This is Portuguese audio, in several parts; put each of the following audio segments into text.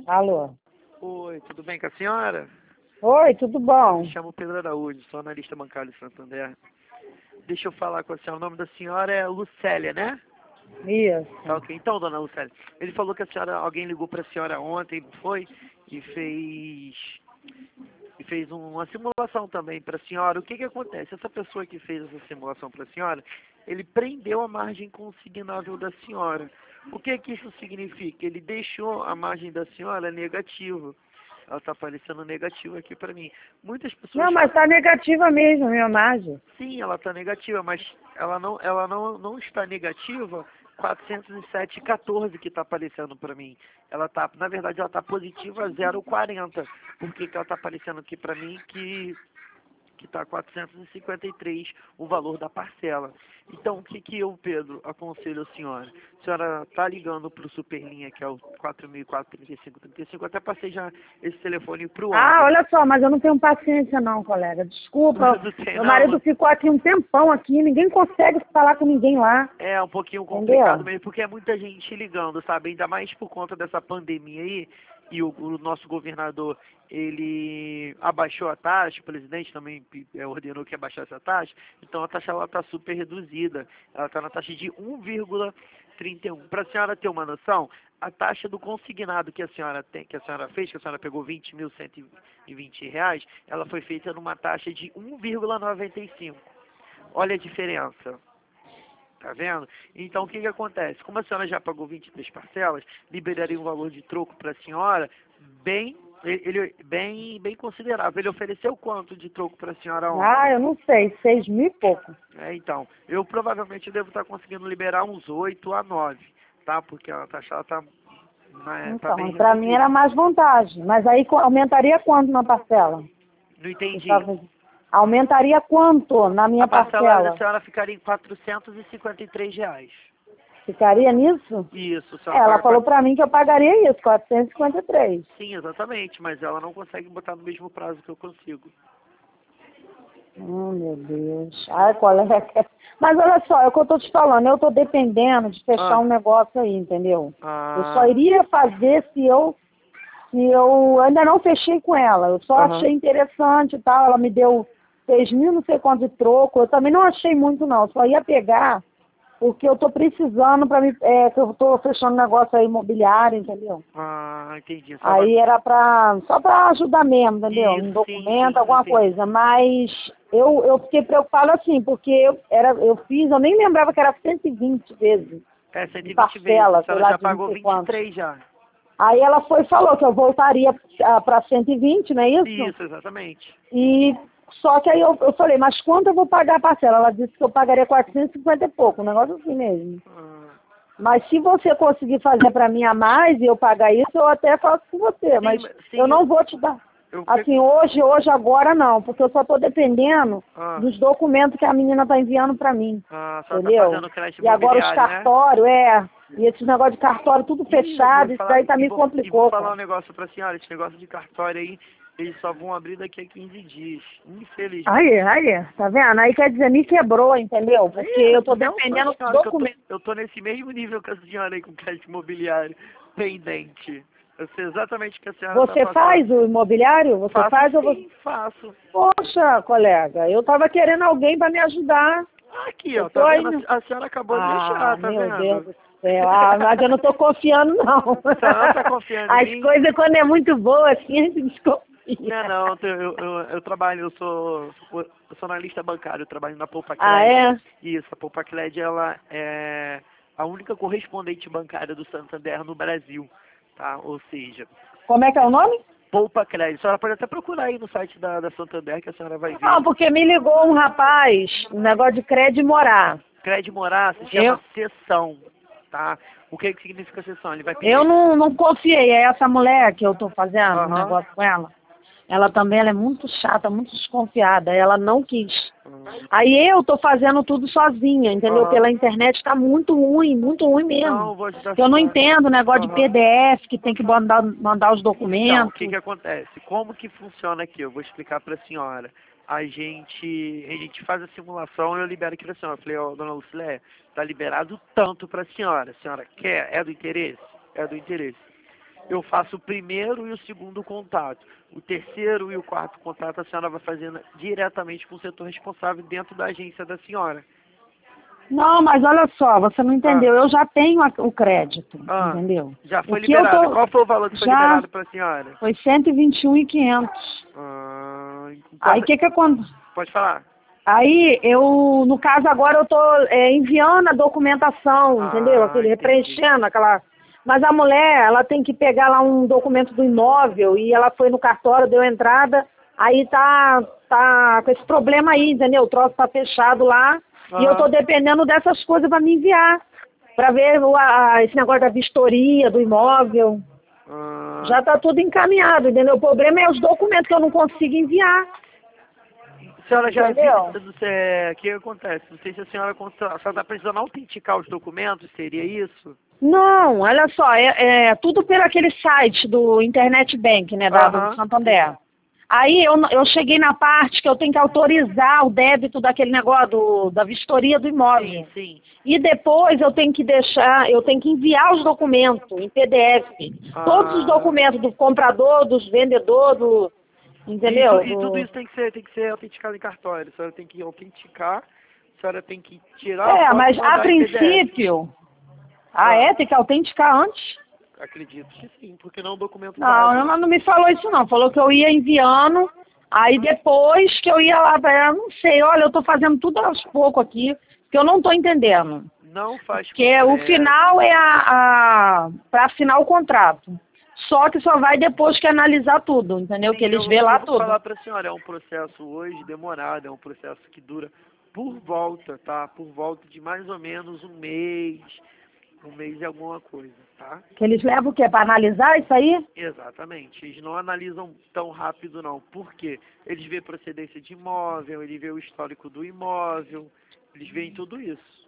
Alô? Oi, tudo bem com a senhora? Oi, tudo bom? Me chamo Pedro Araújo, sou analista bancário de Santander. Deixa eu falar com a senhora, o nome da senhora é Lucélia, né? Isso. Tá ok, então, dona Lucélia, ele falou que a senhora, alguém ligou para a senhora ontem, foi, e fez uma simulação também para a senhora. O que que acontece? Essa pessoa que fez essa simulação para a senhora, ele prendeu a margem consignável da senhora. O que que isso significa? Ele deixou a margem da senhora negativa. Ela está aparecendo negativa aqui para mim. Muitas pessoas Não, mas tá negativa mesmo a minha margem. sim, ela está negativa, mas ela não está negativa 407,14 que está aparecendo para mim. Ela tá, na verdade, ela está positiva 0,40. Por que que ela está aparecendo aqui para mim que está 453 o valor da parcela? Então, o que que eu, Pedro, aconselho a senhora? A senhora está ligando para o Superlinha, que é o 4004-3535, até passei já esse telefone para o Ah, Anderson. olha só, mas eu não tenho paciência não, colega. Desculpa, Não tem meu não, marido ficou aqui um tempão aqui, ninguém consegue falar com ninguém lá. é um pouquinho complicado Entendeu? mesmo, porque é muita gente ligando, sabe? Ainda mais por conta dessa pandemia aí, e o nosso governador, ele abaixou a taxa, o presidente também ordenou que abaixasse a taxa, então a taxa ela está super reduzida, ela está na taxa de 1,31. Para a senhora ter uma noção, a taxa do consignado que a senhora tem, que a senhora fez, que a senhora pegou R$ 20.120, ela foi feita numa taxa de 1,95. Olha a diferença. Tá vendo? Então, o que que acontece? Como a senhora já pagou 23 parcelas, liberaria um valor de troco para a senhora bem considerável. Ele ofereceu quanto de troco para a senhora Ah, ontem? eu não sei, 6.000 e pouco. Então, eu provavelmente devo estar conseguindo liberar uns 8 a 9, tá? Porque a taxa está tá bem Então, pra mim reduzida. era mais vantagem. Mas aí aumentaria quanto na parcela? Não entendi. Estava- Aumentaria quanto na A minha parcela da parcela? senhora ficaria em R$ 453. Ficaria nisso? Isso, a É, senhora ela paga falou pra mim que eu pagaria isso, 453. sim, exatamente, mas ela não consegue botar no mesmo prazo que eu consigo. Oh, meu Deus. Ai, colega. Mas olha só, é o que eu tô te falando. Eu tô dependendo de fechar Ah, um negócio aí, entendeu? Eu só ah, iria fazer se eu ainda não fechei com ela. Eu só aham. achei interessante e tal. Ela me deu 6.000, não sei quanto de troco. Eu também não achei muito, não. Eu só ia pegar porque eu tô precisando para mim, que eu tô fechando negócio aí imobiliário, entendeu? Ah, entendi. Só vai... Aí era só para ajudar mesmo, entendeu? Um Isso, sim, documento, sim, alguma entendi. coisa. Mas eu fiquei preocupada assim, porque eu nem lembrava que era 120 vezes É, de 120 vezes. A parcela, sei senhora lá, já de não pagou sei quanto. 23 já. Aí ela falou que eu voltaria para 120, não é isso? Isso, exatamente. E só que aí eu falei, mas quanto eu vou pagar a parcela? Ela disse que eu pagaria 450 e pouco, um negócio assim mesmo. Ah, Mas se você conseguir fazer para mim a mais e eu pagar isso, eu até faço com você. sim, Mas eu sim, não vou te dar. eu Assim, hoje, agora não, porque eu só estou dependendo ah, dos documentos que a menina está enviando para mim. a senhora tá Entendeu? fazendo crédito E agora os imobiliário, né? cartórios, e esses negócios de cartório tudo fechado, isso daí tá E me vou complicou, falar um cara. negócio pra senhora. Esse negócio de cartório aí, eles só vão abrir daqui a 15 dias. Infelizmente. Aí, tá vendo? Aí quer dizer, me quebrou, entendeu? Porque eu tô Não só a dependendo dos senhora, que documentos. eu tô nesse mesmo nível que a senhora aí com crédito imobiliário pendente. Eu sei exatamente o que a senhora está Você passando. faz o imobiliário? Você Faço faz ou você... sim, faço. Poxa, colega, eu tava querendo alguém para me ajudar. Aqui, Eu ó, tô tá aí. vendo? A senhora acabou de Ah, deixar, tá meu Deus vendo? do céu. Ah, mas eu não tô confiando, não. A senhora não tá confiando em As mim? coisas, quando é muito boa, assim, a gente desconfia. Não, eu trabalho, eu sou analista bancário, eu trabalho na Poupa Ah, Cred. é? Isso, a Poupa Cred, ela é a única correspondente bancária do Santander no Brasil, tá? Ou seja, Como é que é o nome? Poupa Cred. A senhora pode até procurar aí no site da Santander que a senhora vai ver. Não, porque me ligou um rapaz, um negócio de crédito morar. Cred Morar se chama Eu, sessão, tá? O que que significa sessão? Ele vai eu pedir... não confiei. É essa mulher que eu tô fazendo um Aham. negócio com ela. Ela também ela é muito chata, muito desconfiada. Ela não quis. Aí eu tô fazendo tudo sozinha, entendeu? Aham. Pela internet tá muito ruim mesmo. Não, vou ajudar a Eu não senhora. entendo o negócio de Aham. PDF, que tem que mandar os Então, o que documentos. que acontece? Como que funciona aqui? Eu vou explicar para a senhora. A gente faz a simulação e eu libero aqui para a senhora. Eu falei, ó, dona Lucilé, tá liberado tanto para a senhora. A senhora quer? É do interesse? É do interesse. eu faço o primeiro e o segundo contato. O terceiro e o quarto contato a senhora vai fazendo diretamente com o setor responsável dentro da agência da senhora. Não, mas olha só, você não entendeu. Eu já tenho o crédito, entendeu? Já foi O que eu liberado. tô- Qual foi o valor que foi Já liberado para a senhora? foi 121.500. Aí o que que acontece? Pode falar. Aí no caso agora eu tô enviando a documentação, entendeu? Entendi. Preenchendo aquela. Mas a mulher, ela tem que pegar lá um documento do imóvel e ela foi no cartório, deu entrada, aí tá com esse problema aí, entendeu? O troço tá fechado lá e eu tô dependendo dessas coisas para me enviar, para ver esse negócio da vistoria do imóvel. Já tá tudo encaminhado, entendeu? O problema é os documentos que eu não consigo enviar. A senhora já Entendeu? viu o que acontece? Não sei se a senhora está precisando autenticar os documentos, seria isso? Não, olha só, tudo pelo aquele site do Internet Bank, né, do Santander. Aí eu cheguei na parte que eu tenho que autorizar o débito daquele negócio da vistoria do imóvel. Sim, sim. E depois eu tenho que enviar os documentos em PDF. Todos os documentos do comprador, dos vendedores, entendeu? E tudo isso tem que ser autenticado em cartório. A senhora tem que autenticar, a senhora tem que tirar a foto Mas e mandar a em PDF. princípio, tem que autenticar antes? Acredito que sim, porque não é um documento Não, básico. ela não me falou isso não. Falou que eu ia enviando, aí depois que eu ia lá, eu não sei, olha, eu tô fazendo tudo aos poucos aqui, que eu não tô entendendo. Não faz Porque o final é para assinar o contrato. Só que só vai depois que analisar tudo, entendeu? Sim, que eles vê lá vou tudo. falar para a senhora, é um processo hoje demorado, é um processo que dura por volta, tá? Por volta de mais ou menos um mês e alguma coisa, tá? Que eles levam o quê? Para analisar isso aí? Exatamente. Eles não analisam tão rápido, não. Por quê? Eles veem procedência de imóvel, eles veem o histórico do imóvel, eles veem tudo isso.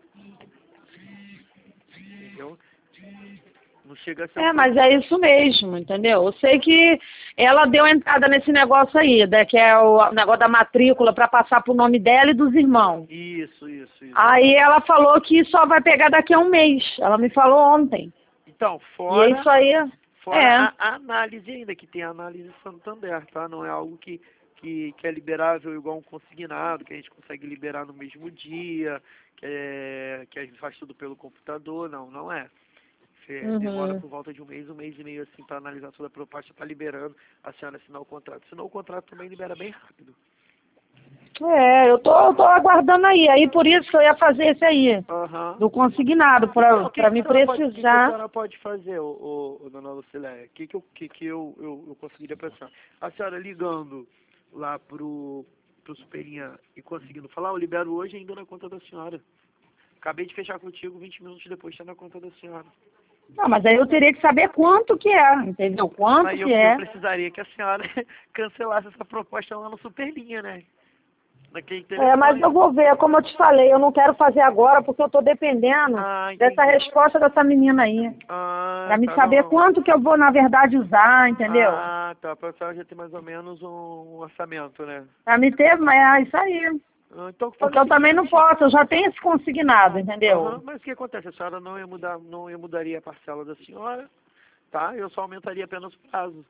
Entendeu? Não chega a ser Mas é isso mesmo, entendeu? Eu sei que ela deu entrada nesse negócio aí, que é o negócio da matrícula para passar pro nome dela e dos irmãos. Isso. Aí ela falou que só vai pegar daqui a um mês. Ela me falou ontem. Então, E isso aí fora a análise ainda, que tem a análise Santander, tá? Não é algo que é liberável igual um consignado, que a gente consegue liberar no mesmo dia, que a gente faz tudo pelo computador. Não é. Demora por volta de um mês e meio assim para analisar toda a proposta, tá liberando a senhora assinar o contrato. Senão o contrato também libera bem rápido. eu tô aguardando aí. Aí por isso que eu ia fazer esse aí, do consignado, para me precisar. O que a senhora pode fazer, dona Lucileia? O que eu conseguiria pensar? A senhora ligando lá pro Superinha e conseguindo falar, eu libero hoje ainda na conta da senhora. Acabei de fechar contigo, 20 minutos depois está na conta da senhora. Não, mas aí eu teria que saber quanto que é, entendeu? Quanto aí que é. Eu precisaria que a senhora cancelasse essa proposta lá no Superlinha, né? Mas eu vou ver, como eu te falei, eu não quero fazer agora porque eu estou dependendo dessa resposta dessa menina aí. Para me saber quanto que eu vou, na verdade, usar, entendeu? Tá. Para a senhora já ter mais ou menos um orçamento, né? Para me ter, isso aí. Então, porque eu também não posso, eu já tenho esse consignado, entendeu? Mas o que acontece? A senhora não mudaria a parcela da senhora, tá? Eu só aumentaria apenas o prazo.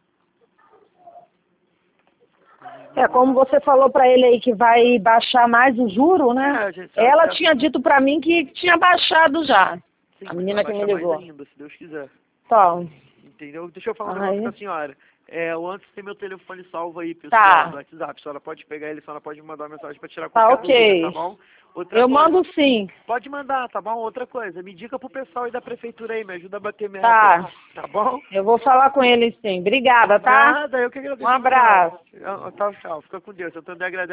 Como você falou para ele aí que vai baixar mais o juro, né? Ela tinha dito para mim que tinha baixado já. Sim, a menina que me ligou. Mais ainda, se Deus quiser. Então. Entendeu? Deixa eu falar um negócio com a senhora. Antes tem meu telefone salvo aí, pessoal, no WhatsApp. A senhora pode pegar ele, a senhora pode mandar uma mensagem para tirar qualquer dúvida, tá bom? Eu mando sim. Pode mandar, tá bom? Outra coisa, me diga pro pessoal aí da prefeitura aí, me ajuda a bater meta. Tá bom? Eu vou falar com eles sim. Obrigada, tá? Nada, eu que agradeço. Um abraço. Tchau. Fica com Deus. Eu também agradeço.